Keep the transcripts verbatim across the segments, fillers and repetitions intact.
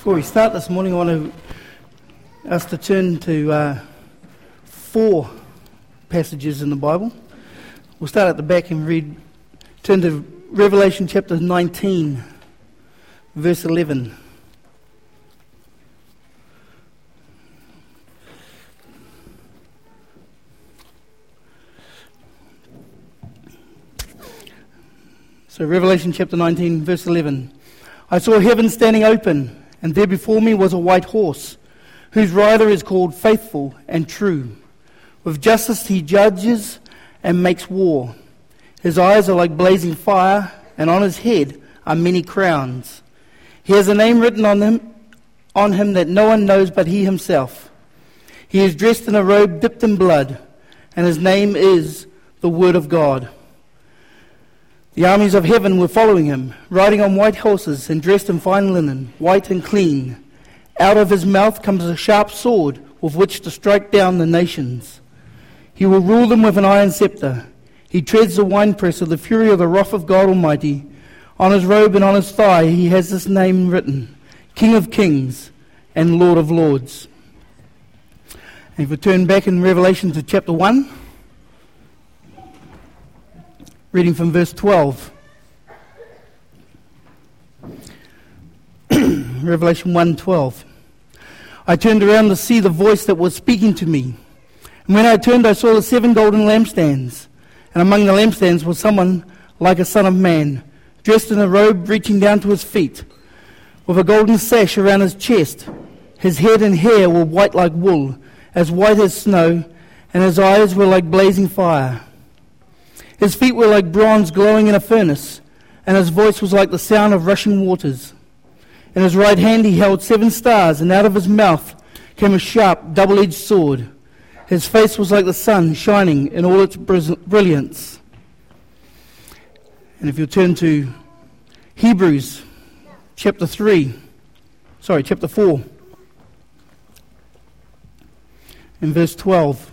Before we start this morning, I want to, us to turn to uh, four passages in the Bible. We'll start at the back and read, turn to Revelation chapter nineteen, verse eleven. So Revelation chapter nineteen, verse eleven. I saw heaven standing open, and there before me was a white horse, whose rider is called Faithful and True. With justice he judges and makes war. His eyes are like blazing fire, and on his head are many crowns. He has a name written on him, on him that no one knows but he himself. He is dressed in a robe dipped in blood, and his name is the Word of God. The armies of heaven were following him, riding on white horses and dressed in fine linen, white and clean. Out of his mouth comes a sharp sword with which to strike down the nations. He will rule them with an iron scepter. He treads the winepress of the fury of the wrath of God Almighty. On his robe and on his thigh he has this name written, King of Kings and Lord of Lords. And if we turn back in Revelation to chapter one, reading from verse twelve. Revelation one twelve. I turned around to see the voice that was speaking to me. And when I turned, I saw the seven golden lampstands. And among the lampstands was someone like a son of man, dressed in a robe reaching down to his feet, with a golden sash around his chest. His head and hair were white like wool, as white as snow, and his eyes were like blazing fire. His feet were like bronze glowing in a furnace, and his voice was like the sound of rushing waters. In his right hand he held seven stars, and out of his mouth came a sharp, double-edged sword. His face was like the sun, shining in all its brilliance. And if you'll turn to Hebrews chapter three, sorry, chapter four, in verse twelve.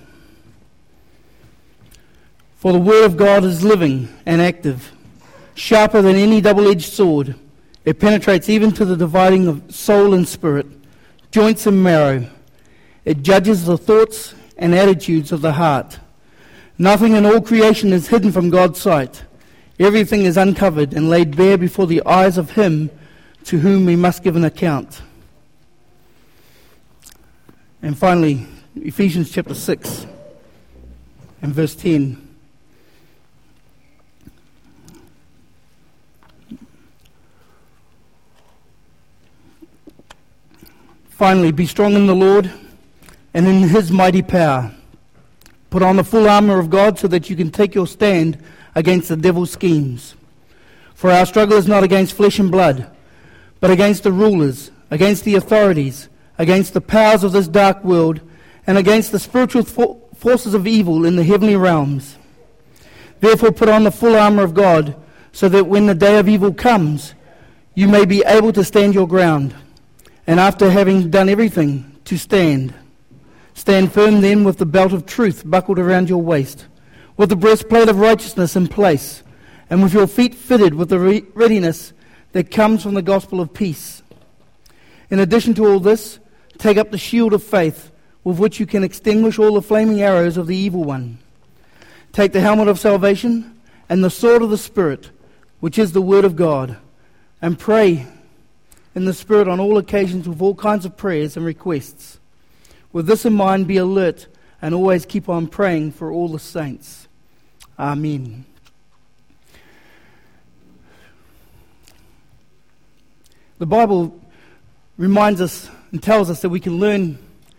For the word of God is living and active, sharper than any double-edged sword. It penetrates even to the dividing of soul and spirit, joints and marrow. It judges the thoughts and attitudes of the heart. Nothing in all creation is hidden from God's sight. Everything is uncovered and laid bare before the eyes of him to whom we must give an account. And finally, Ephesians chapter six and verse ten. Finally, be strong in the Lord and in his mighty power. Put on the full armour of God so that you can take your stand against the devil's schemes. For our struggle is not against flesh and blood, but against the rulers, against the authorities, against the powers of this dark world, and against the spiritual fo- forces of evil in the heavenly realms. Therefore put on the full armour of God, so that when the day of evil comes, you may be able to stand your ground. And after having done everything, to stand. Stand firm then with the belt of truth buckled around your waist, with the breastplate of righteousness in place, and with your feet fitted with the re- readiness that comes from the gospel of peace. In addition to all this, take up the shield of faith, with which you can extinguish all the flaming arrows of the evil one. Take the helmet of salvation and the sword of the Spirit, which is the word of God, and pray in the Spirit on all occasions with all kinds of prayers and requests. With this in mind, be alert and always keep on praying for all the saints. Amen. The Bible reminds us and tells us that we can learn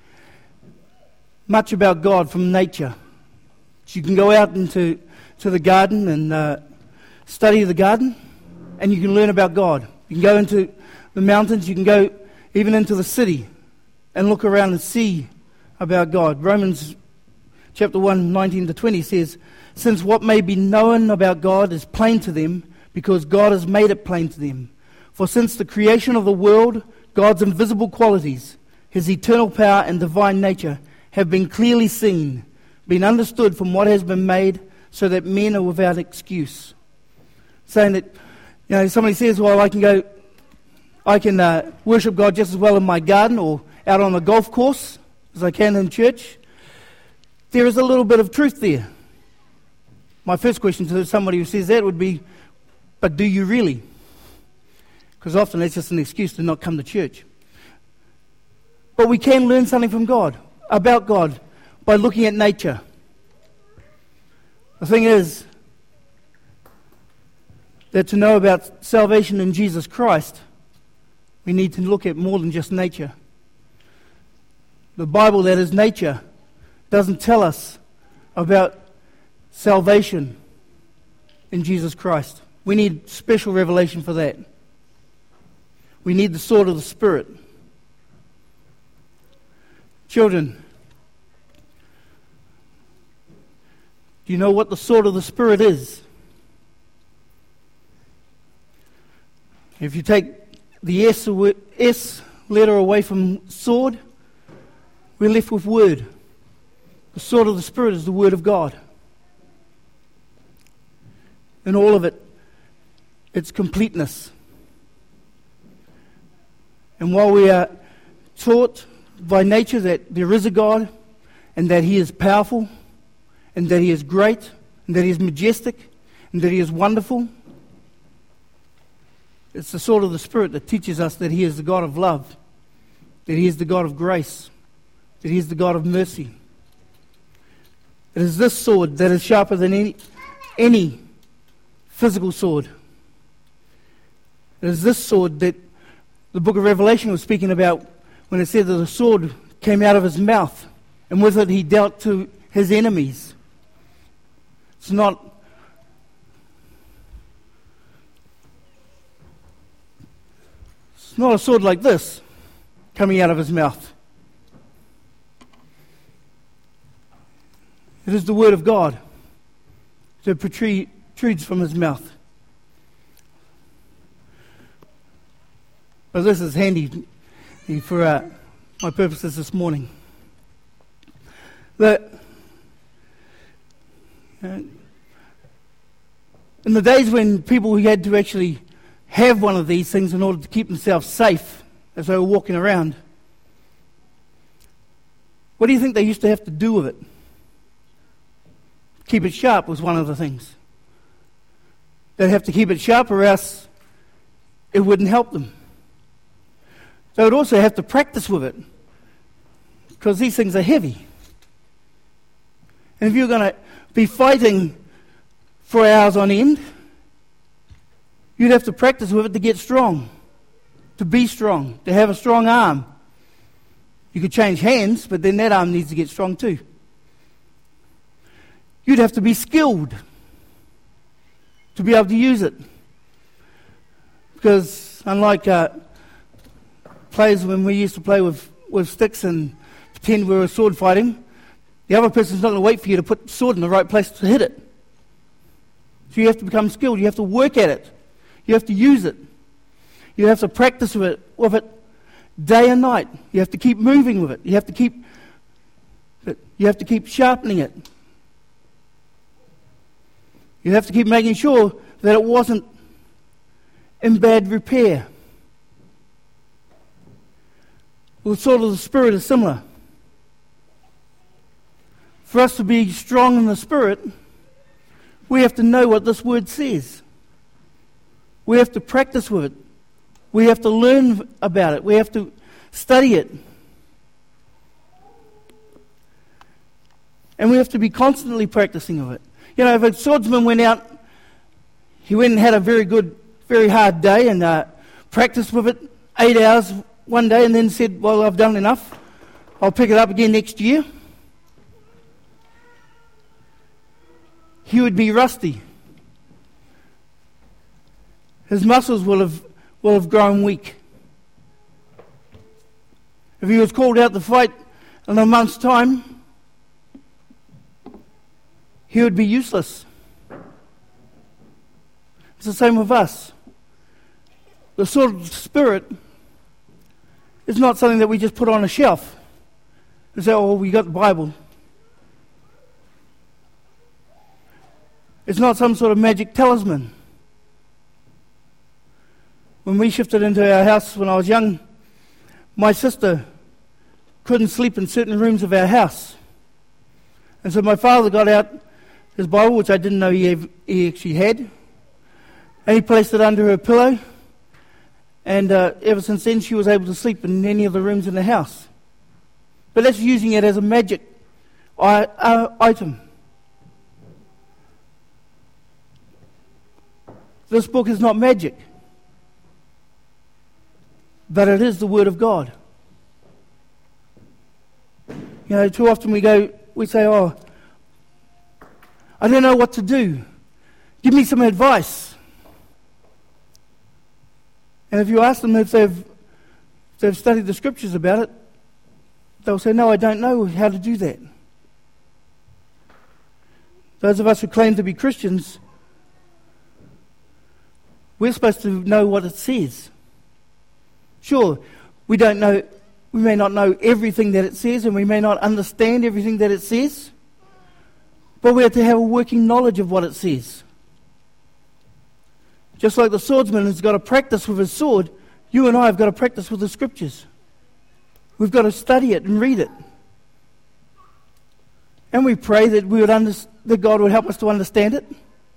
much about God from nature. So you can go out into to the garden and uh, study the garden, and you can learn about God. You can go into the mountains, you can go even into the city and look around and see about God. Romans chapter one, nineteen to twenty says, since what may be known about God is plain to them, because God has made it plain to them. For since the creation of the world, God's invisible qualities, his eternal power and divine nature, have been clearly seen, been understood from what has been made, so that men are without excuse. Saying that, you know, somebody says, well, I can go I can uh, worship God just as well in my garden or out on the golf course as I can in church. There is a little bit of truth there. My first question to somebody who says that would be, but do you really? Because often that's just an excuse to not come to church. But we can learn something from God, about God, by looking at nature. The thing is that to know about salvation in Jesus Christ, we need to look at more than just nature. The Bible, that is nature, doesn't tell us about salvation in Jesus Christ. We need special revelation for that. We need the sword of the Spirit. Children, do you know what the sword of the Spirit is? If you take the S, S letter away from sword, we're left with word. The sword of the Spirit is the Word of God. In all of it, its completeness. And while we are taught by nature that there is a God, and that He is powerful, and that He is great, and that He is majestic, and that He is wonderful, it's the sword of the Spirit that teaches us that He is the God of love, that He is the God of grace, that He is the God of mercy. It is this sword that is sharper than any, any physical sword. It is this sword that the book of Revelation was speaking about when it said that the sword came out of His mouth, and with it He dealt to His enemies. It's not it's not a sword like this coming out of His mouth. It is the Word of God that protrudes from His mouth. But this is handy for uh, my purposes this morning. That uh, in the days when people had to actually have one of these things in order to keep themselves safe as they were walking around, what do you think they used to have to do with it? Keep it sharp was one of the things. They'd have to keep it sharp or else it wouldn't help them. They would also have to practice with it because these things are heavy. And if you're going to be fighting for hours on end, you'd have to practice with it to get strong, to be strong, to have a strong arm. You could change hands, but then that arm needs to get strong too. You'd have to be skilled to be able to use it. Because unlike uh, players when we used to play with, with sticks and pretend we were sword fighting, the other person's not going to wait for you to put the sword in the right place to hit it. So you have to become skilled. You have to work at it. You have to use it. You have to practice with it, with it day and night. You have to keep moving with it. You have to keep you have to keep sharpening it. You have to keep making sure that it wasn't in bad repair. Well, the sword of the Spirit is similar. For us to be strong in the Spirit, we have to know what this word says. We have to practice with it. We have to learn about it. We have to study it. And we have to be constantly practicing of it. You know, if a swordsman went out, he went and had a very good, very hard day and uh, practiced with it eight hours one day and then said, well, I've done enough. I'll pick it up again next year. He would be rusty. His muscles will have will have grown weak. If he was called out to fight in a month's time, he would be useless. It's the same with us. The sword of the Spirit is not something that we just put on a shelf and say, oh, we got the Bible. It's not some sort of magic talisman. When we shifted into our house when I was young, my sister couldn't sleep in certain rooms of our house. And so my father got out his Bible, which I didn't know he, ev- he actually had, and he placed it under her pillow. And uh, ever since then, she was able to sleep in any of the rooms in the house. But that's using it as a magic I- uh, item. This book is not magic, but it is the Word of God. You know, too often we go, we say, oh, I don't know what to do. Give me some advice. And if you ask them if they've, if they've studied the Scriptures about it, they'll say, no, I don't know how to do that. Those of us who claim to be Christians, we're supposed to know what it says. Sure, we don't know, we may not know everything that it says, and we may not understand everything that it says, but we have to have a working knowledge of what it says. Just like the swordsman has got to practice with his sword, you and I have got to practice with the Scriptures. We've got to study it and read it. And we pray that we would under, that God would help us to understand it.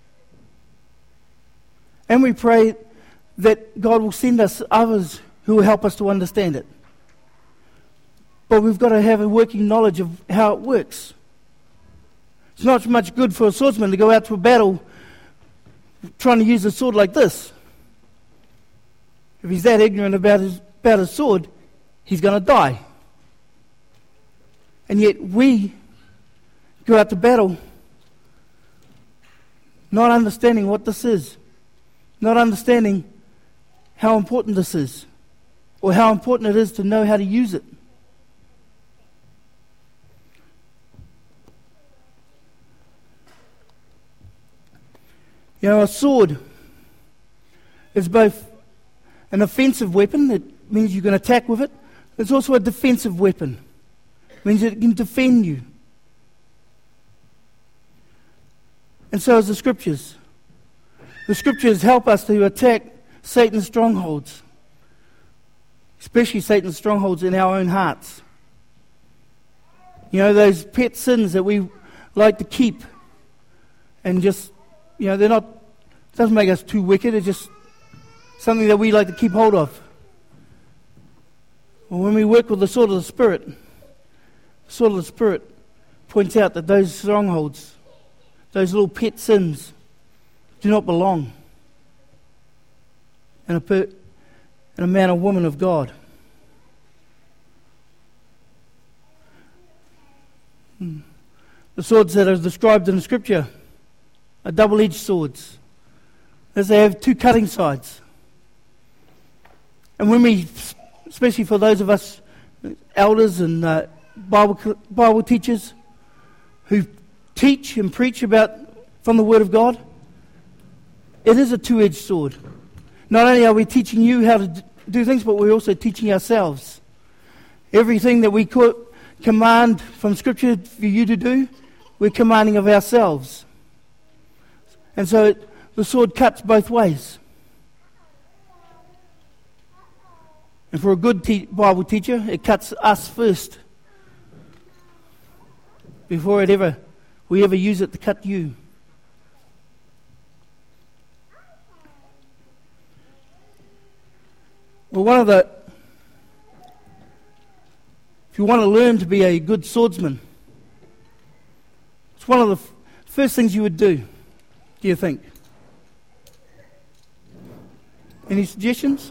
And we pray that God will send us others who will help us to understand it. But we've got to have a working knowledge of how it works. It's not much good for a swordsman to go out to a battle trying to use a sword like this. If he's that ignorant about his, about his sword, he's going to die. And yet we go out to battle not understanding what this is, not understanding how important this is, or how important it is to know how to use it. You know, a sword is both an offensive weapon, that means you can attack with it. It's also a defensive weapon. It means it can defend you. And so is the Scriptures. The Scriptures help us to attack Satan's strongholds, especially Satan's strongholds in our own hearts. You know, those pet sins that we like to keep and just, you know, they're not, it doesn't make us too wicked, it's just something that we like to keep hold of. Well, when we work with the sword of the Spirit, the sword of the Spirit points out that those strongholds, those little pet sins, do not belong in a, per, in a man or woman of God. Hmm. The swords that are described in the Scripture are double-edged swords, as they have two cutting sides. And when we, especially for those of us elders and uh, Bible Bible teachers who teach and preach about from the Word of God, it is a two-edged sword. Not only are we teaching you how to d- do things, but we're also teaching ourselves. Everything that we co- command from Scripture for you to do, we're commanding of ourselves. And so it, the sword cuts both ways. And for a good te- Bible teacher, it cuts us first before it ever we ever use it to cut you. Well, one of the, if you want to learn to be a good swordsman, it's one of the f- first things you would do, do you think? Any suggestions?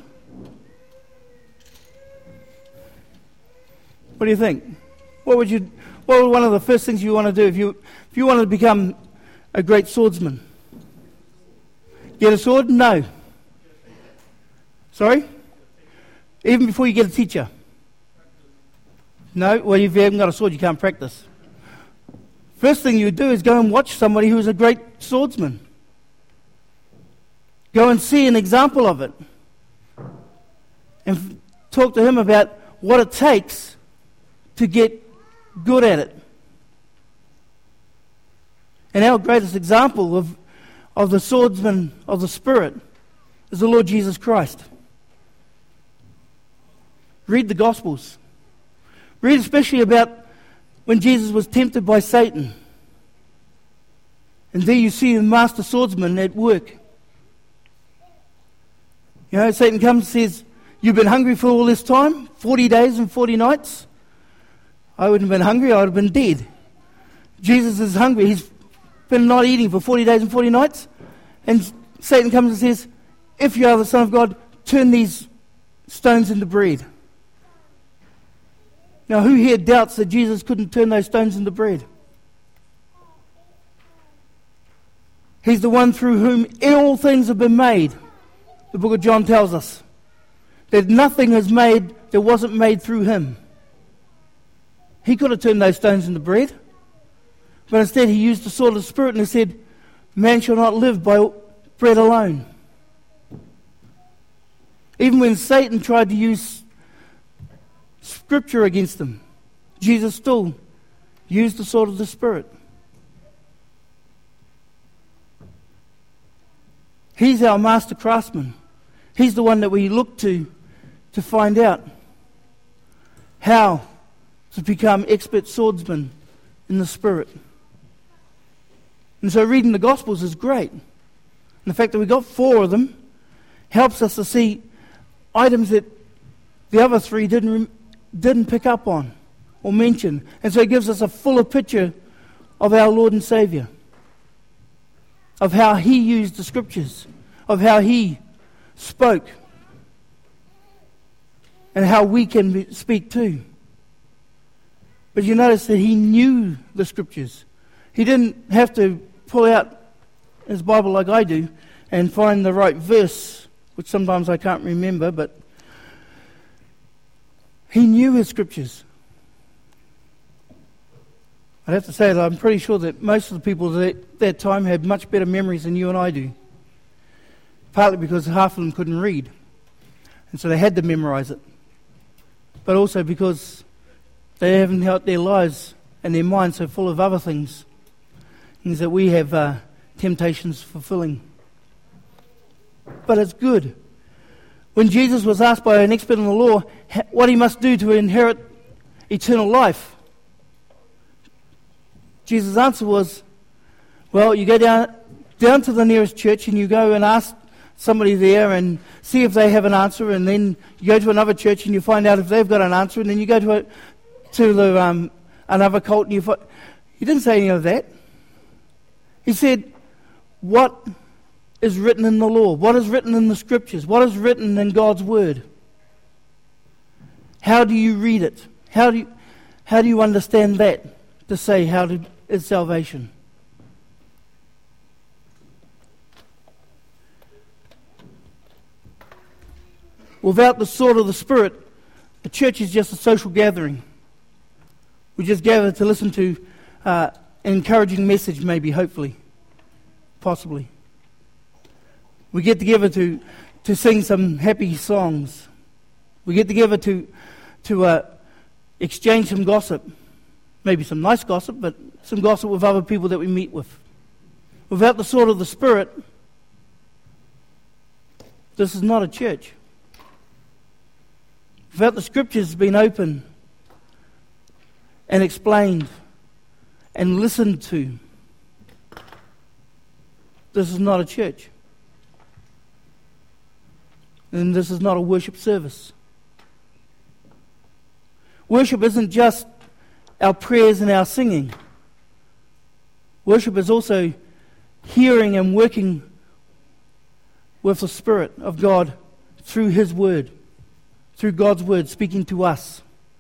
What do you think? What would you? What would one of the first things you want to do if you if you wanted to become a great swordsman? Get a sword? No. Sorry? Even before you get a teacher? No? Well, if you haven't got a sword, you can't practice. First thing you would do is go and watch somebody who is a great swordsman. Go and see an example of it. And f- talk to him about what it takes to get good at it. And our greatest example of, of the swordsman of the Spirit is the Lord Jesus Christ. Read the Gospels. Read especially about when Jesus was tempted by Satan. And there you see the master swordsman at work. You know, Satan comes and says, "You've been hungry for all this time, forty days and forty nights. I wouldn't have been hungry, I would have been dead." Jesus is hungry. He's been not eating for forty days and forty nights. And Satan comes and says, "If you are the Son of God, turn these stones into bread." Now, who here doubts that Jesus couldn't turn those stones into bread? He's the one through whom all things have been made. The book of John tells us that nothing is made that wasn't made through him. He could have turned those stones into bread, but instead he used the sword of the Spirit and he said, "Man shall not live by bread alone." Even when Satan tried to use Scripture against him, Jesus still used the sword of the Spirit. He's our master craftsman. He's the one that we look to to find out how to become expert swordsmen in the Spirit. And so reading the Gospels is great. And the fact that we got four of them helps us to see items that the other three didn't didn't pick up on or mention. And so it gives us a fuller picture of our Lord and Saviour, of how he used the Scriptures, of how he spoke, and how we can be, speak too. But you notice that he knew the Scriptures. He didn't have to pull out his Bible like I do and find the right verse, which sometimes I can't remember, but he knew his Scriptures. I'd have to say that I'm pretty sure that most of the people at that time had much better memories than you and I do. Partly because half of them couldn't read, and so they had to memorize it. But also because they haven't got their lives and their minds so full of other things, things that we have uh, temptations fulfilling. But it's good. When Jesus was asked by an expert in the law what he must do to inherit eternal life, Jesus' answer was, well, you go down down to the nearest church and you go and ask somebody there and see if they have an answer, and then you go to another church and you find out if they've got an answer, and then you go to a, to the um, another cult and you find... He didn't say any of that. He said, what is written in the law? What is written in the Scriptures? What is written in God's Word? How do you read it? How do you, how do you understand that to say how to, is salvation? Without the sword of the Spirit, the church is just a social gathering. We just gather to listen to uh, an encouraging message, maybe, hopefully, possibly. We get together to, to sing some happy songs. We get together to, to uh, exchange some gossip. Maybe some nice gossip, but some gossip with other people that we meet with. Without the sword of the Spirit, this is not a church. Without the Scriptures being open and explained and listened to, this is not a church. And this is not a worship service. Worship isn't just our prayers and our singing. Worship is also hearing and working with the Spirit of God through His Word. Through God's Word speaking to us.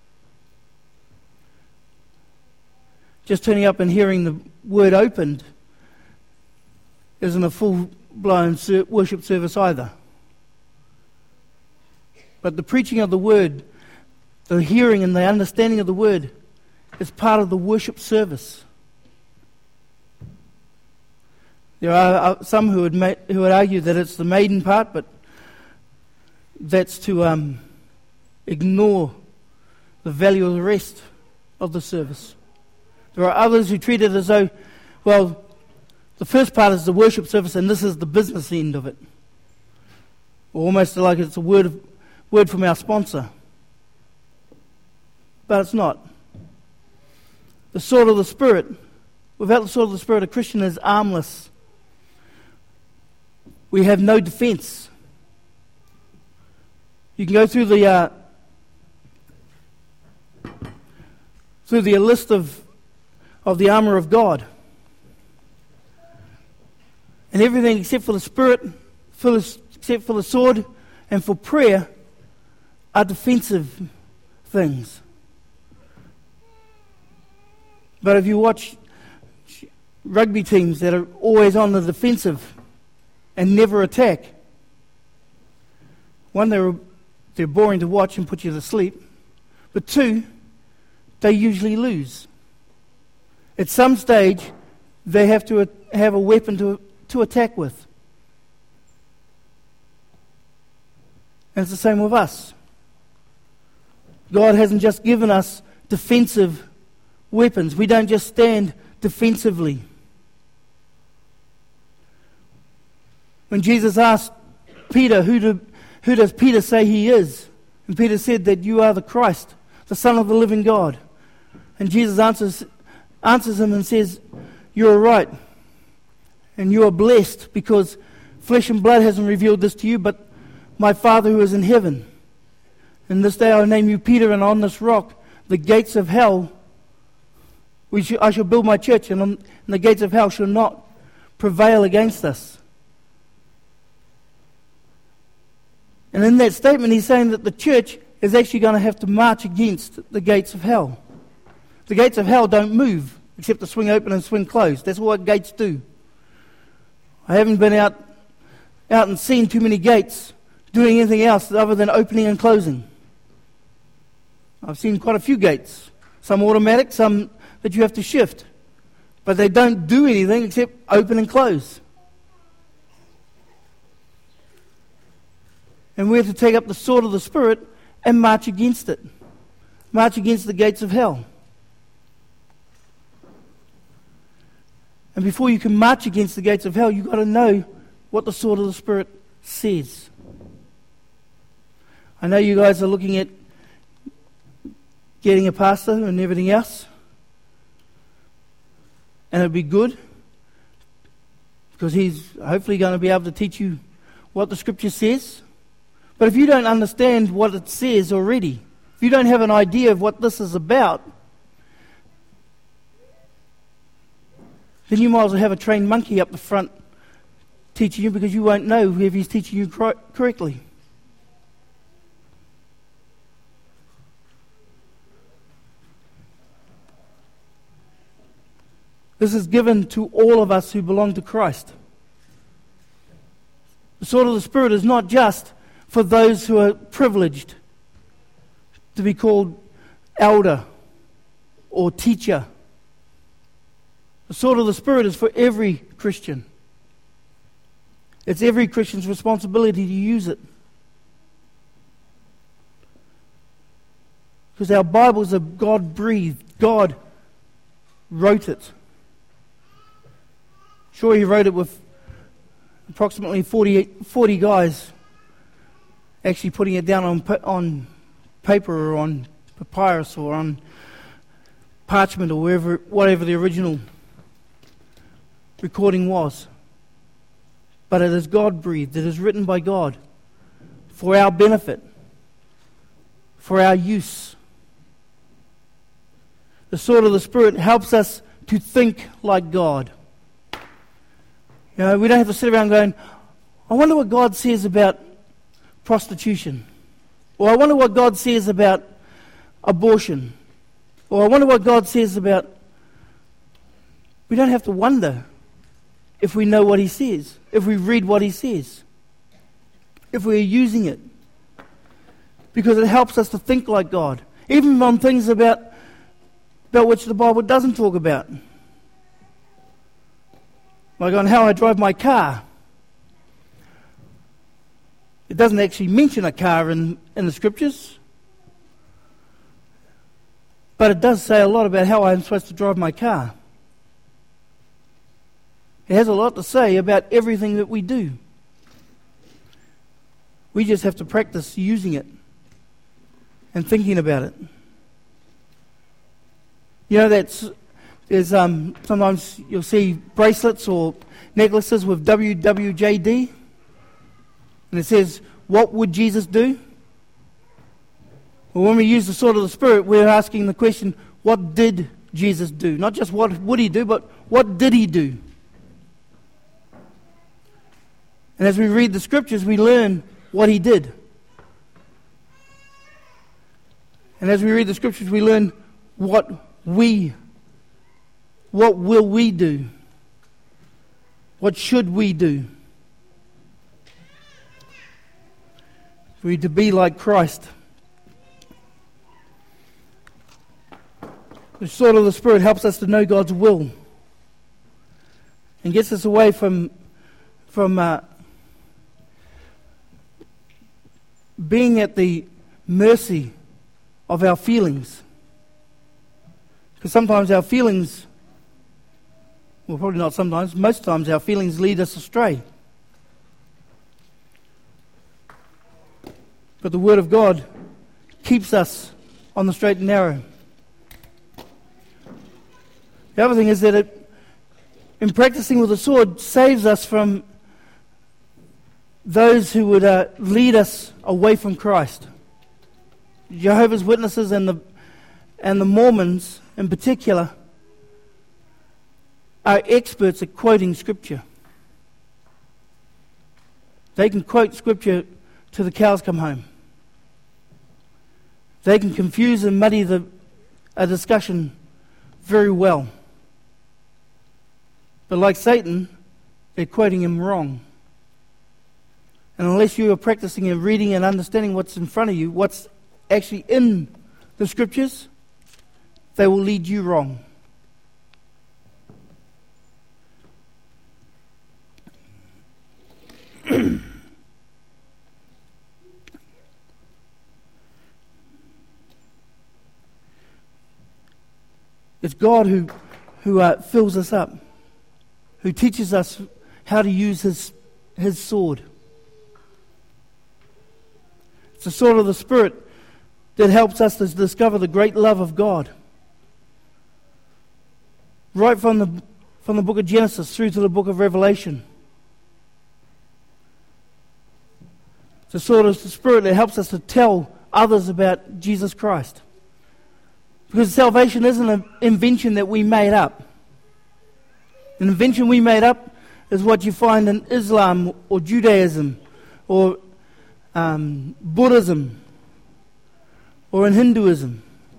Just turning up and hearing the Word opened isn't a full-blown worship service either. But the preaching of the Word, the hearing and the understanding of the Word is part of the worship service. There are some who would ma- who would argue that it's the maiden part, but that's to um, ignore the value of the rest of the service. There are others who treat it as though, well, the first part is the worship service and this is the business end of it. Or almost like it's a word of, word from our sponsor. but it's not. The sword of the Spirit, without the sword of the Spirit, a Christian is armless. We have no defense. You can go through the uh, through the list of of the armor of God, and everything except for the Spirit, for the, except for the sword, and for prayer, are defensive things. But if you watch rugby teams that are always on the defensive and never attack, one, they're, they're boring to watch and put you to sleep, but two, they usually lose. At some stage, they have to have a weapon to, to attack with. And it's the same with us. God hasn't just given us defensive weapons. We don't just stand defensively. When Jesus asked Peter, who, do, who does Peter say he is? And Peter said that you are the Christ, the Son of the living God. And Jesus answers, answers him and says, you're right. And you are blessed because flesh and blood hasn't revealed this to you, but my Father who is in heaven. And this day I will name you Peter, and on this rock the gates of hell, we sh- I shall build my church, and, on, and the gates of hell shall not prevail against us. And in that statement he's saying that the church is actually going to have to march against the gates of hell. The gates of hell don't move except to swing open and swing closed. That's what gates do. I haven't been out, out and seen too many gates doing anything else other than opening and closing. I've seen quite a few gates, some automatic, some that you have to shift, but they don't do anything except open and close. And we have to take up the sword of the Spirit and march against it. March against the gates of hell. And before you can march against the gates of hell, you've got to know what the sword of the Spirit says. I know you guys are looking at getting a pastor and everything else. And it'd be good because he's hopefully going to be able to teach you what the Scripture says. But if you don't understand what it says already, if you don't have an idea of what this is about, then you might as well have a trained monkey up the front teaching you, because you won't know if he's teaching you cor- correctly. This is given to all of us who belong to Christ. The sword of the Spirit is not just for those who are privileged to be called elder or teacher. The sword of the Spirit is for every Christian. It's every Christian's responsibility to use it. Because our Bibles are God-breathed. God wrote it. Sure, he wrote it with approximately forty, forty guys actually putting it down on on paper or on papyrus or on parchment or wherever, whatever the original recording was. But it is God-breathed. It is written by God for our benefit, for our use. The sword of the Spirit helps us to think like God. You know, we don't have to sit around going, I wonder what God says about prostitution. Or I wonder what God says about abortion. Or I wonder what God says about... We don't have to wonder if we know what He says, if we read what He says, if we're using it. Because it helps us to think like God, even on things about, about which the Bible doesn't talk about. Like on how I drive my car. It doesn't actually mention a car in, in the Scriptures. But it does say a lot about how I'm supposed to drive my car. It has a lot to say about everything that we do. We just have to practice using it and thinking about it. You know, that's there's um, sometimes you'll see bracelets or necklaces with W W J D, and it says, "What would Jesus do?" Well, when we use the sword of the Spirit, we're asking the question, what did Jesus do? Not just what would he do, but what did he do? And as we read the scriptures, we learn what he did. And as we read the scriptures, we learn what we, what will we do? What should we do? We're to be like Christ. The sword of the Spirit helps us to know God's will and gets us away from from uh, being at the mercy of our feelings. Because sometimes our feelings, well, probably not sometimes, most times our feelings lead us astray. But the Word of God keeps us on the straight and narrow. The other thing is that it, in practicing with the sword, saves us from those who would uh, lead us away from Christ. Jehovah's Witnesses and the and the Mormons in particular are experts at quoting Scripture. They can quote Scripture till the cows come home. They can confuse and muddy the, a discussion very well. But like Satan, they're quoting him wrong. And unless you are practicing and reading and understanding what's in front of you, what's actually in the Scriptures, they will lead you wrong. It's God who, who uh, fills us up, who teaches us how to use his, his sword. It's the sword of the Spirit that helps us to discover the great love of God. Right from the, from the book of Genesis through to the book of Revelation. It's the sword of the Spirit that helps us to tell others about Jesus Christ. Because salvation isn't an invention that we made up. An invention we made up is what you find in Islam or Judaism or um, Buddhism or in Hinduism.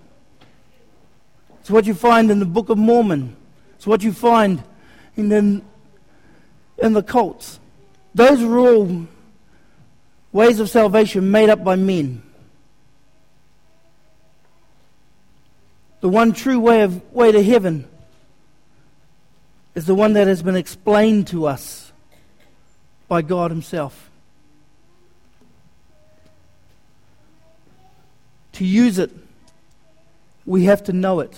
It's what you find in the Book of Mormon. It's what you find in the, in the cults. Those are all ways of salvation made up by men. The one true way of way to heaven is the one that has been explained to us by God himself. To use it, we have to know it.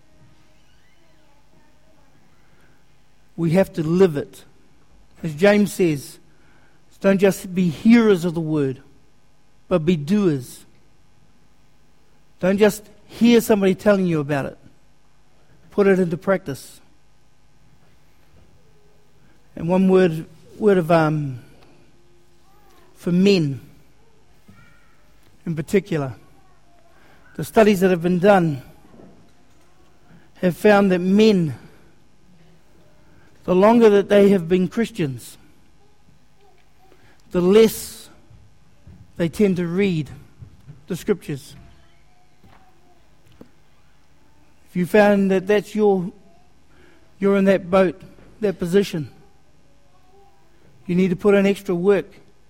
We have to live it. As James says, don't just be hearers of the word, but be doers. Don't just hear somebody telling you about it. Put it into practice. And one word, word of um, for men, in particular, the studies that have been done have found that men, the longer that they have been Christians, the less they tend to read the Scriptures. If you found that that's your, you're in that boat, that position, you need to put in extra work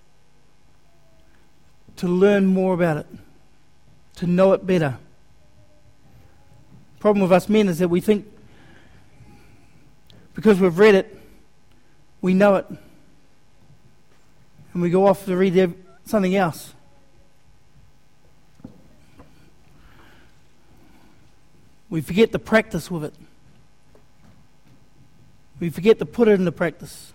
to learn more about it, to know it better. The problem with us men is that we think because we've read it, we know it, and we go off to read something else. We forget to practice with it. We forget to put it into practice.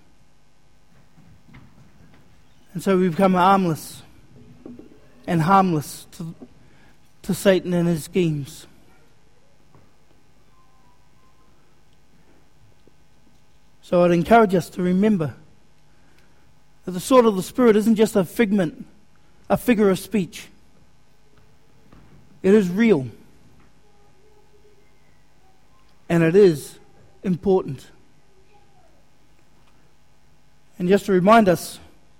And so we become armless and harmless to, to Satan and his schemes. So I'd encourage us to remember that the sword of the Spirit isn't just a figment, a figure of speech. It is real. And it is important. And just to remind us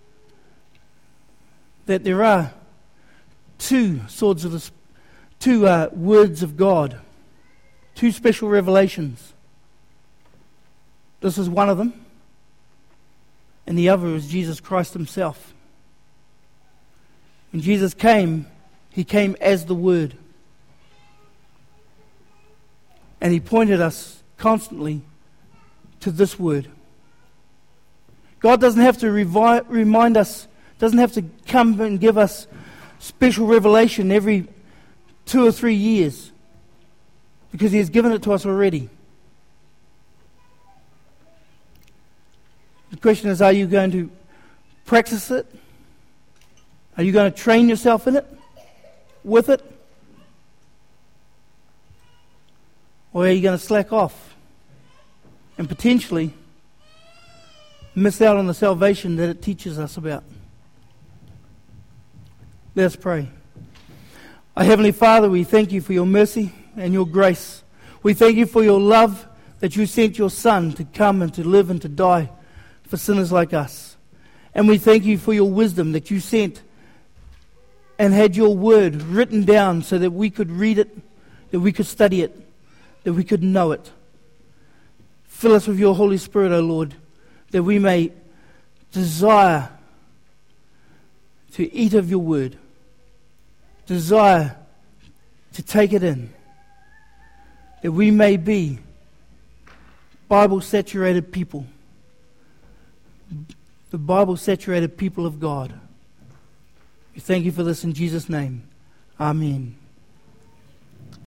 that there are two swords of the, two uh, words of God, two special revelations. This is one of them, and the other is Jesus Christ himself. When Jesus came, he came as the Word. And he pointed us constantly to this Word. God doesn't have to revi- remind us, doesn't have to come and give us special revelation every two or three years, because he has given it to us already. The question is, are you going to practice it? Are you going to train yourself in it, with it? Or are you going to slack off and potentially miss out on the salvation that it teaches us about? Let us pray. Our Heavenly Father, we thank you for your mercy and your grace. We thank you for your love, that you sent your Son to come and to live and to die for sinners like us. And we thank you for your wisdom, that you sent and had your word written down so that we could read it, that we could study it, that we could know it. Fill us with your Holy Spirit, O Lord, that we may desire to eat of your word, desire to take it in, that we may be Bible-saturated people, the Bible-saturated people of God. We thank you for this in Jesus' name. Amen.